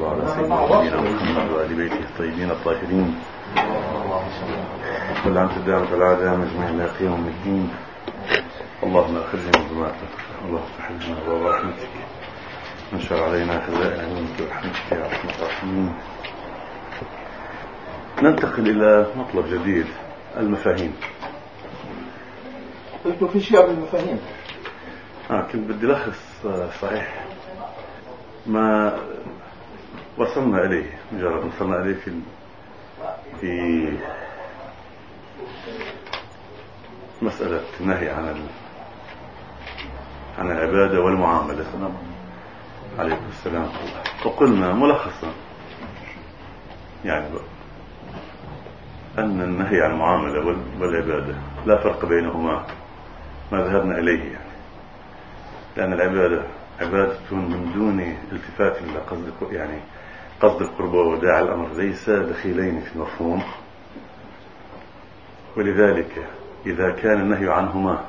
الله على سيدنا محمد وآل بيته الطيبين الطاهرين واللعنة الدائمة والعادة مجمعين إلى يوم الدين. اللهم أخرجنا من ظلمات اللهم افتح لنا أبواب رحمتك وانشر علينا خزائن علمك ورحمتك يا أرحم الراحمين. ننتقل إلى مطلب جديد، المفاهيم. قلت في شيء بالمفاهيم. كنت بدي لخص صحيح ما وصلنا إليه، مجرد وصلنا إليه في مسألة النهي عن العبادة والمعاملة عليكم السلام. وقلنا ملخصا يعني أن النهي عن المعاملة والعبادة لا فرق بينهما ما ذهبنا إليه، يعني لأن العبادة عبادة من دون التفات إلى قصد القربة وداعي الأمر ليس دخيلين في المفهوم، ولذلك إذا كان النهي عنهما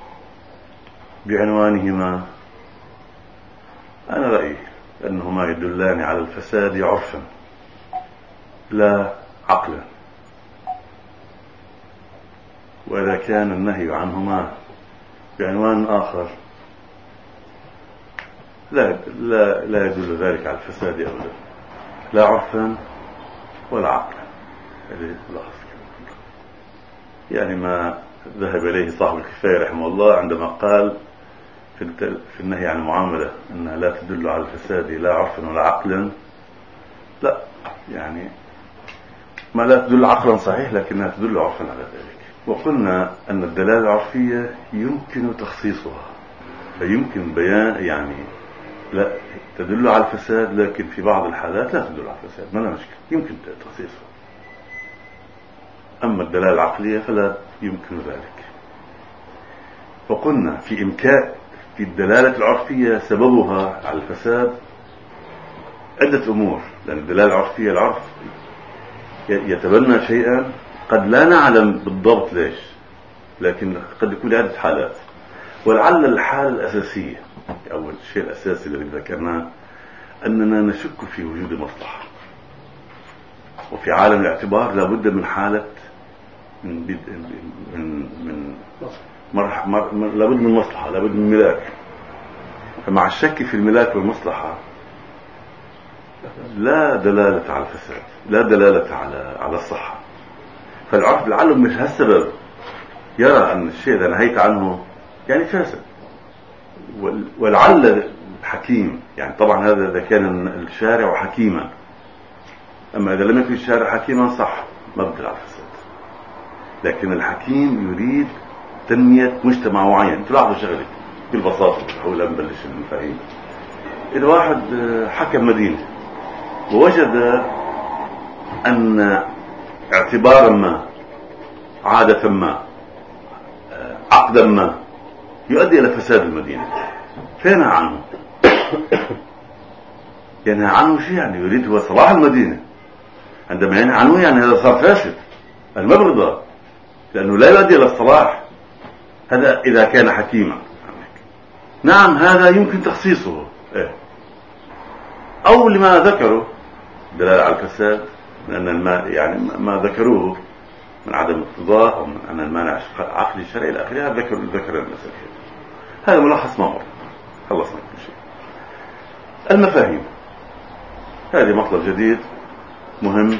بعنوانهما أنا رأيي أنهما يدلان على الفساد عرفا لا عقلا، وإذا كان النهي عنهما بعنوان آخر لا يدل ذلك على الفساد أبدا، لا عرفا ولا عقلا. يعني ما ذهب إليه صاحب الكفاية رحمه الله عندما قال في النهي عن المعاملة أنها لا تدل على الفساد لا عرفا ولا عقلا، لا يعني ما لا تدل عقلا صحيح لكنها تدل عرفا على ذلك. وقلنا أن الدلالة العرفية يمكن تخصيصها، فيمكن بيان يعني لا تدل على الفساد لكن في بعض الحالات لا تدل على الفساد، ما لا مشكلة، يمكن تخصيصها. أما الدلالة العقلية فلا يمكن ذلك. وقلنا في الدلالة العرفية سببها على الفساد عدة أمور، لأن الدلالة العرفية العرف يتبنى شيئا قد لا نعلم بالضبط ليش، لكن قد يكون عدة حالات. ولعل الحالة الأساسية أو الشيء الأساسي الذي ذكرناه أننا نشك في وجود المصلحة، وفي عالم الاعتبار لابد من حالة لابد من مصلحة، لابد من ملاك. فمع الشك في الملاك والمصلحة لا دلالة على الفساد، لا دلالة على الصحة. فالعرف لعله مش هالسبب يرى أن الشيء إذا نهيت عنه يعني فاسد. ولعل الحكيم يعني طبعا هذا إذا كان الشارع حكيما، أما إذا لم يكن الشارع حكيما صح ما بدل على الفساد. لكن الحكيم يريد تنمية مجتمع معين. تلاحظوا شغلة بالبساطة حول أن نبلش المفاهيم. إذا واحد حكم مدينة ووجد أن اعتبارا ما عادة ما عقدا ما يؤدي إلى فساد المدينة، فينهى عنه. ينهى عنه شيء يعني يريد هو صلاح المدينة. عندما ينهى عنه يعني هذا صار فاسد، المبرضة، لأنه لا يؤدي إلى الصلاح. هذا إذا كان حكيما. نعم هذا يمكن تخصيصه أو لما ذكروا دلالة على الفساد، لأن يعني ما ذكروه من عدم اقتضاء أو من أن المانع عقلي شرعي إلى آخره، ذكر المسألة. هذا ملخص ما مر، خلصنا كل شيء. المفاهيم هذه مطلب جديد مهم.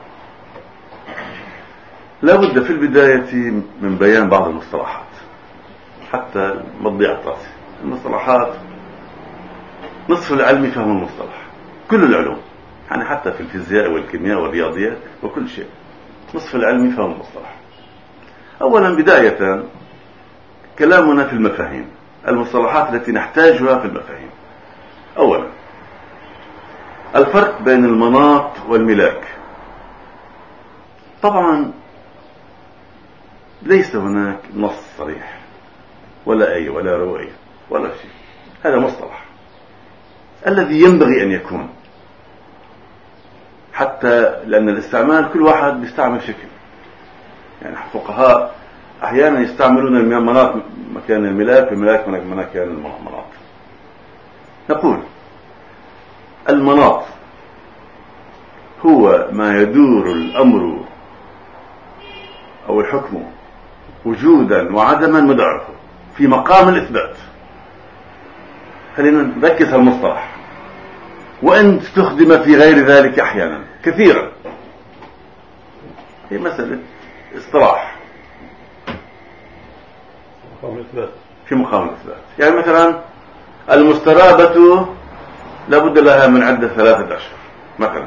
لا بد في البداية من بيان بعض المصطلحات حتى ما تضيع الطاسة. المصطلحات نصف العلم فهم المصطلح، كل العلوم يعني حتى في الفيزياء والكيمياء والرياضيات وكل شيء نصف العلم فهم المصطلح. أولا بداية كلامنا في المفاهيم، المصطلحات التي نحتاجها في المفاهيم. أولا الفرق بين المناط والملاك. طبعا ليس هناك نص صريح ولا آية ولا رواية ولا شيء، هذا مصطلح الذي ينبغي أن يكون، حتى لأن الاستعمال كل واحد بيستعمل شكل. يعني فقهاء أحيانا يستعملون المناط مكان الملاك والملاك مكان المناط. نقول المناط هو ما يدور الأمر أو الحكم وجودا وعدما مداره في مقام الإثبات. خلينا نركز على المصطلح، وأن تستخدم في غير ذلك أحيانا كثيرا. هي مسألة اصطلاح في مقام الإثبات. يعني مثلا المسترابة لابد لها من عدة 3 أشهر مثلا،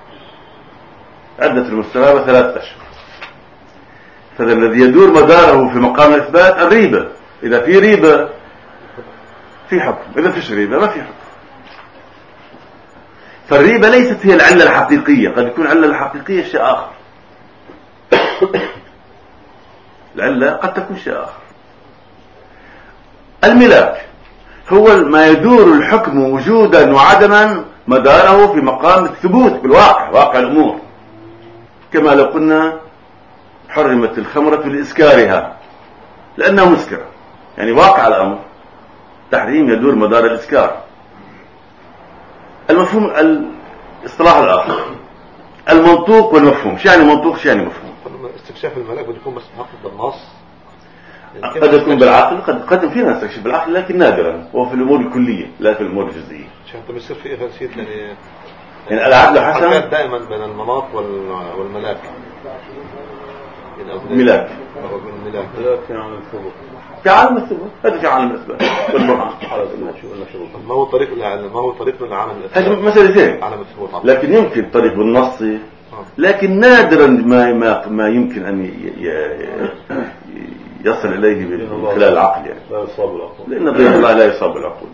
عدة المسترابة 3 أشهر. فذا الذي يدور مداره في مقام الإثبات الريبة. إذا في ريبة في حكم، إذا فيش ريبة ما في حكم. فالريبة ليست هي العلة الحقيقية، قد يكون العلة الحقيقية شيء آخر. العلة قد تكون شيء آخر. الملاك هو ما يدور الحكم وجودا وعدما مداره في مقام الثبوت بالواقع، واقع الأمور. كما لو قلنا حرمت الخمرة لإسكارها لأنها مسكرة، يعني واقع الأمر تحريم يدور مدار الإسكار. المفهوم الاصطلاح الآخر المنطوق والمفهوم. شو يعني منطوق شو يعني مفهوم؟ استكشاف الملاك بده يكون بس محقق بالنص، قد يكون بالعقل، قد فينا نستكشف بالعقل لكن نادرا، وهو في الأمور الكلية لا في الأمور الجزئية. حتى بيصير في إفلاسية يعني العقل حسن دائما بين المناط والملاك. ملاك الملاك في عالم الثبوت، هذا في عالم الإثبات والبرهان. ما هو طريق من عالم الإثبات؟ هذه مسألتين، عالم الثبوت لكن يمكن طريق بالنص، لكن نادرا ما يمكن أن يصل إليه من خلال العقل، يعني لا يصاب العقول، لأن ضيق الله لا يصاب العقول.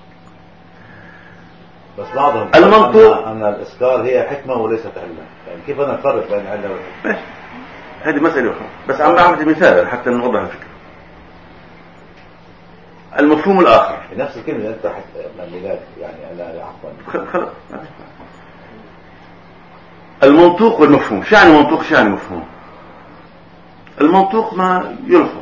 بس بعضهم المنطوق أن الإسكار هي حكمة وليست علة. يعني كيف أنا نفرق بين علة والحكمة؟ هذه مسألة أخرى، بس عم بعمل مثال حتى نوضح الفكرة. المفهوم الآخر نفس الكلمة أنت ملاك، يعني أنا عفوا خلاص. المنطوق والمفهوم. شو يعني منطوق شو يعني مفهوم؟ المنطوق ما يلفظ،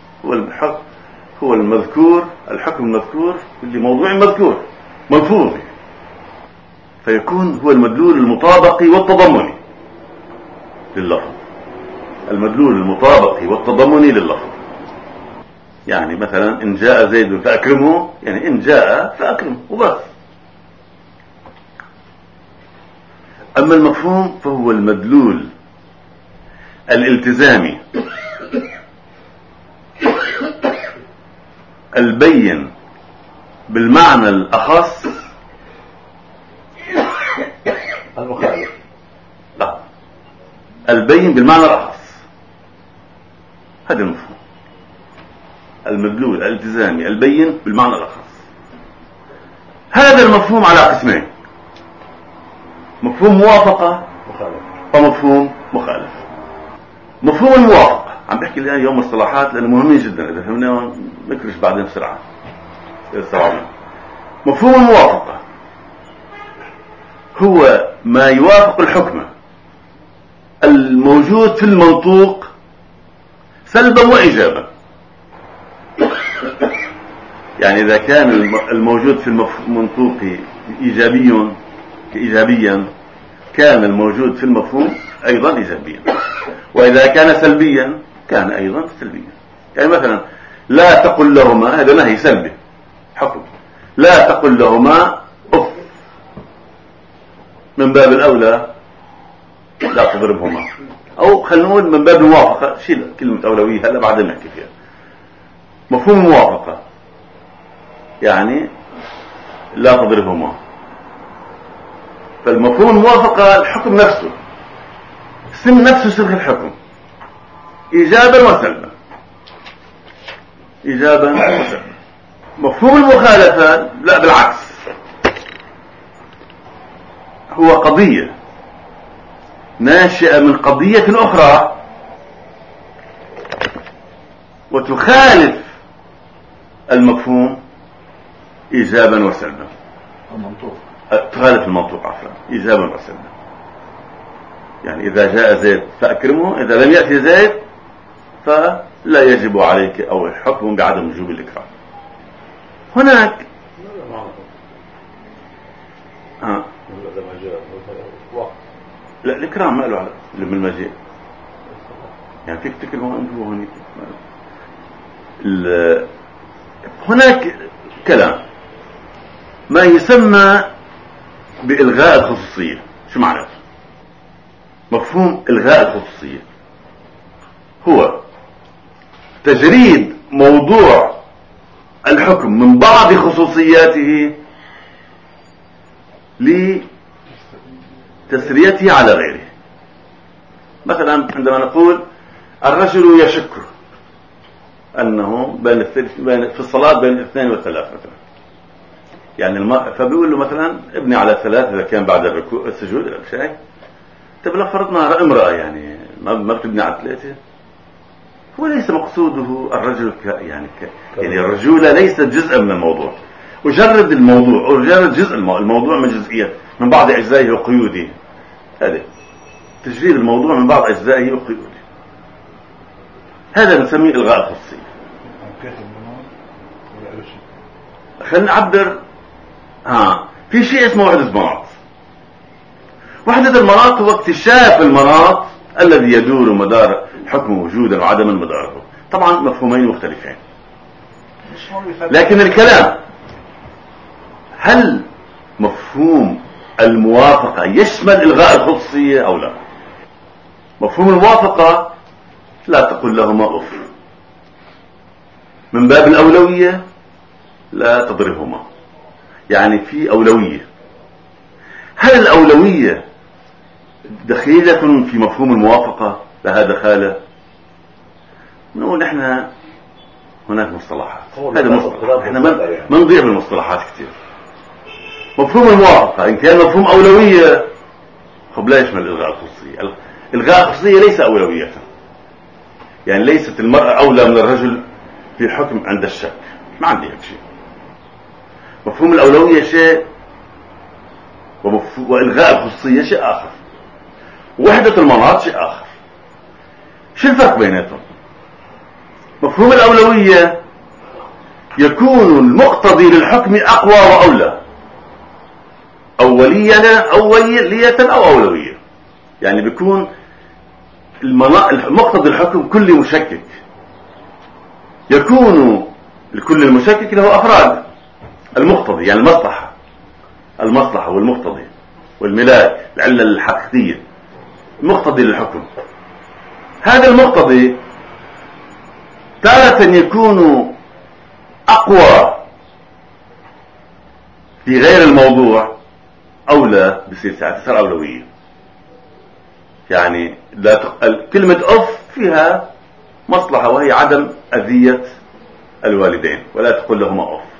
هو المذكور، الحكم المذكور لموضوع مذكور ملفوظ، فيكون هو المدلول المطابقي والتضمني لللفظ. المدلول المطابقي والتضمني لللفظ. يعني مثلا إن جاء زيد فأكرمه، يعني إن جاء فأكرمه وبس. أما المفهوم فهو المدلول الالتزامي البين بالمعنى الأخص المخالف. لا، البين بالمعنى الأخص. هذا المفهوم، المدلول الالتزامي البين بالمعنى الأخص. هذا المفهوم على قسمين: مفهوم موافقة ومفهوم مخالف. مفهوم الموافقة عم بحكي الآن يوم مصطلحات لأنه مهمين جدا، إذا فهمناهم نكرش بعدين بسرعة. مفهوم الموافقة هو ما يوافق الحكم الموجود في المنطوق سلبا وإيجابا. يعني إذا كان الموجود في المنطوق إيجابيا كان الموجود في المفهوم أيضا إيجابيا، وإذا كان سلبيا كان أيضا سلبيا. يعني مثلا لا تقل لهما، هذا نهي سلبي حكم، لا تقل لهما أف، من باب الأولى لا تضربهما. أو خلينا نقول من باب الموافقة، شيل كلمة أولوية هلا بعدين نحكي فيها. مفهوم الموافقة يعني لا تضربهما. فالمفهوم الموافقة الحكم نفسه، سن نفسه سلك الحكم إيجابا وسلبا، إيجابا وسلبا. مفهوم المخالفة لا، بالعكس، هو قضية ناشئة من قضية أخرى وتخالف المفهوم إيجابا وسلبا. تخالف المنطوق عفوا إيجابا وسلبا. يعني إذا جاء زيد فأكرمه، إذا لم يأتي زيد فلا يجب عليك أو الحكم بعدم وجوب الإكرام. هناك لا الإكرام ما له على من المجيء، يعني فيك تكرمه أنت وهنيك. هناك كلام ما يسمى بإلغاء الخصوصية. شو معناته؟ مفهوم إلغاء الخصوصية هو تجريد موضوع الحكم من بعض خصوصياته لتسريته على غيره. مثلا عندما نقول الرجل يشك أنه في الصلاة بين 2 و3 مثلا، يعني فبيقول له مثلا ابني على 3 إذا كان بعد الركوع السجود إلى شيء. طيب لو فرضنا امرأة يعني ما بتبني على 3، هو ليس مقصوده الرجل يعني الرجولة ليست جزءا من الموضوع، وجرد الموضوع وجرد جزء الموضوع من جزئيات من بعض أجزائه وقيوده. هذا تجريد الموضوع من بعض أجزائه وقيوده، هذا نسميه إلغاء الخصوصية. خلينا نعبر في شيء اسمه وحدة المناط. وحدة المناط هو اكتشاف المناط الذي يدور مدار حكم وجودا وعدما مداره. طبعا مفهومين مختلفين، لكن الكلام هل مفهوم الموافقة يشمل إلغاء الخصوصية أو لا؟ مفهوم الموافقة لا تقل لهما أف، من باب الأولوية لا تضربهما، يعني في أولوية. هل الأولوية دخيلة في مفهوم الموافقة؟ لها دخالة؟ نقول نحن هناك مصطلحات، هذا مصطلح احنا ما نضيع بالمصطلحات كثير. مفهوم الموافقة إن كان مفهوم أولوية خب لا يشمل إلغاء الخصوصية. إلغاء الخصوصية ليس أولوية، يعني ليست المرأة أولى من الرجل في الحكم عند الشك، ما عندي هيك شيء. مفهوم الأولوية شيء وإلغاء الخصوصية شيء آخر، وحدة المناط شيء آخر. شو الفرق بيناتهم؟ مفهوم الأولوية يكون المقتضي للحكم أقوى وأولى، أولية أو أولوية، يعني بيكون المقتضي الحكم كل مشكك، يكون لكل المشكك له أفراد. المقتضي يعني المصلحة والمقتضي والملاك، العلة الحقيقية، مقتضي للحكم. هذا المقتضي تارة يكون أقوى في غير الموضوع، أولى بصير ساعة تصير أولوية. يعني كلمة أف فيها مصلحة وهي عدم أذية الوالدين، ولا تقول لهما أف.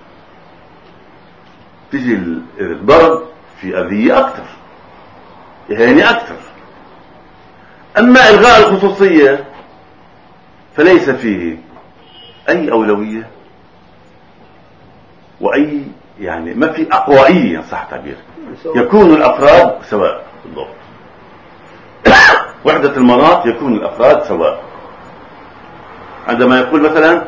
تجي الضرب في أذية أكثر، إهانة أكثر. أما إلغاء الخصوصية فليس فيه أي أولوية وأي يعني ما في أقوائية صح تعبير، يكون الأفراد سواء بالضبط. وحدة المناط يكون الأفراد سواء. عندما يقول مثلا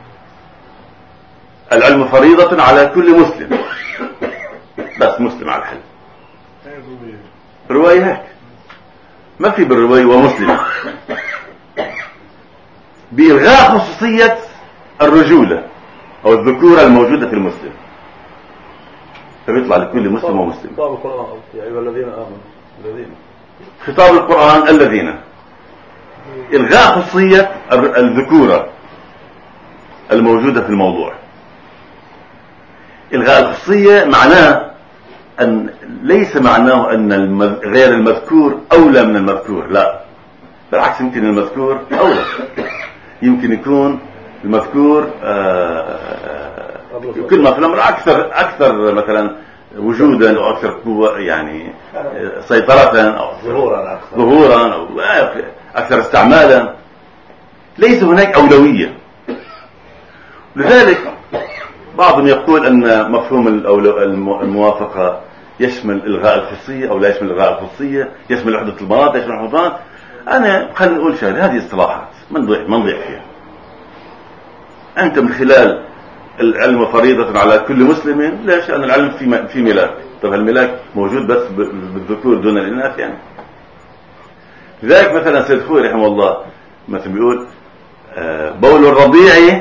العلم فريضة على كل مسلم، بس مسلم على الحل، رواية هيك، ما في بالرواية ومسلم. بإلغاء خصوصية الرجولة أو الذكورة الموجودة في المسلم، فبيطلع لكل مسلم ومسلم. خطاب القرآن يا أيها الذين آمنوا، خطاب القرآن الذين، إلغاء خصوصية الذكورة الموجودة في الموضوع. إلغاء الخصوصية معناه أن ليس معناه أن غير المذكور أولى من المذكور، لا بالعكس، يمكن المذكور أولى، يمكن يكون المذكور يمكن ما في الأمر أكثر مثلا وجودا أو أكثر قوة، يعني سيطرة أو ظهورا أو أكثر استعمالا. ليس هناك أولوية. لذلك بعضهم يقول أن مفهوم الموافقة يشمل إلغاء الخصوصية أو لا يشمل إلغاء الخصوصية، يشمل وحدة المناط، يشمل الحضان. أنا خلينا نقول شغله، هذه اصطلاحات ما نضيع فيها. أنت من خلال العلم فريضة على كل مسلم، ليش؟ أن العلم في ملاك. طب الملاك موجود بس بالذكور دون الإناث، يعني لذلك مثلا سيد خوي رحمه الله مثلا بيقول بول الرضيع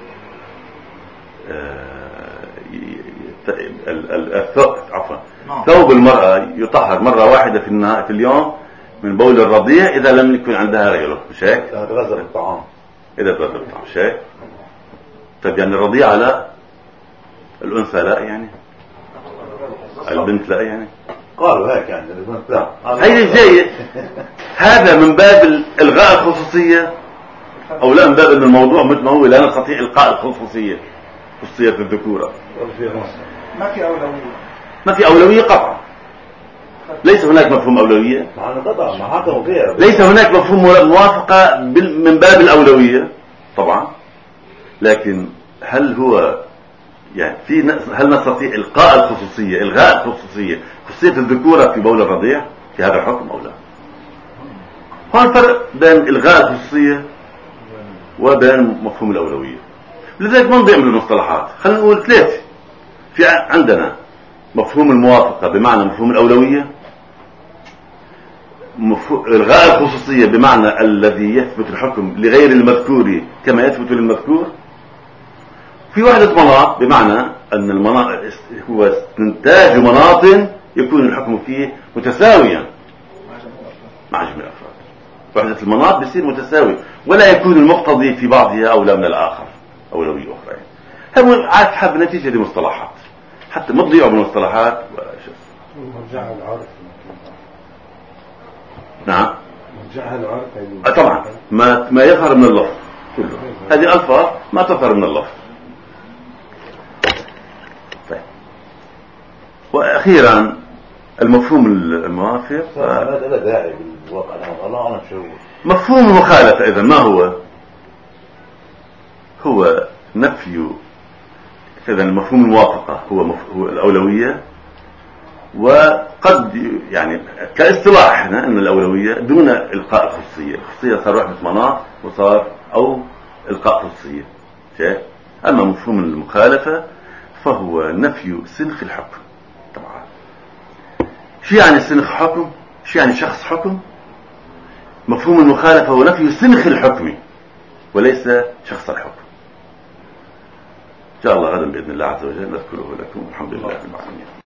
عفوا ثوب المرأة يطهر مرة واحدة في اليوم من بول الرضيع إذا لم يكن عندها غيره، مش هيك؟ إذا تغذى بالطعام. إذا تغذى بالطعام، مش هيك؟ طيب يعني الرضيعة لا، الأنثى لا، يعني البنت لا، يعني قالوا هيك يعني البنت لا. هي جيد. هذا من باب إلغاء الخصوصية أو لا من باب أن الموضوع مثل ما هو لا نستطيع إلقاء الخصوصية، خصوصية الذكورة. ما في أولوية قطعا. ليس هناك مفهوم أولوية. ليس هناك مفهوم موافقة من باب الأولوية طبعا. لكن هل هو يعني هل نستطيع إلقاء الخصوصية، إلغاء الخصوصية، خصوصية الذكورة في بول الرضيع في هذا الحكم أو لا؟ هو الفرق بين إلغاء الخصوصية وبين مفهوم الأولوية. لذلك ما نضيع من المصطلحات. خلينا نقول ثلاثة. في عندنا مفهوم الموافقة بمعنى مفهوم الأولوية، إلغاء الخصوصية بمعنى الذي يثبت الحكم لغير المذكور كما يثبت للمذكور. في وحدة مناط بمعنى أن المناط هو استنتاج مناط يكون الحكم فيه متساويا مع جميع الأفراد. وحدة المناط بيصير متساوي ولا يكون المقتضي في بعضها أولى من الآخر، أولوية أخرى. هو عاد حب نتيجة لمصطلحات حتى ما تضيعوا بالمصطلحات. نعم طبعا ما يظهر من اللفظ كله. هذه ألفاظ ما تظهر من اللفظ. طيب. وأخيرا المفهوم الموافق لا داعي بالواقع. الله أعلم شو مفهوم المخالفة. إذا ما هو نفي. إذا المفهوم الموافقة هو الأولوية، وقد يعني كاصطلاح هنا أن الأولوية دون إلقاء الخصوصية. الخصوصية صار وحدة مناط وصار أو إلقاء خصوصية. أما مفهوم المخالفة فهو نفي سنخ الحكم. طبعا شو يعني سنخ حكم؟ شو يعني شخص حكم؟ مفهوم المخالفة هو نفي سنخ الحكم وليس شخص الحكم. إن شاء الله غدا بإذن الله عز وجل نذكره لكم. الحمد لله رب العالمين.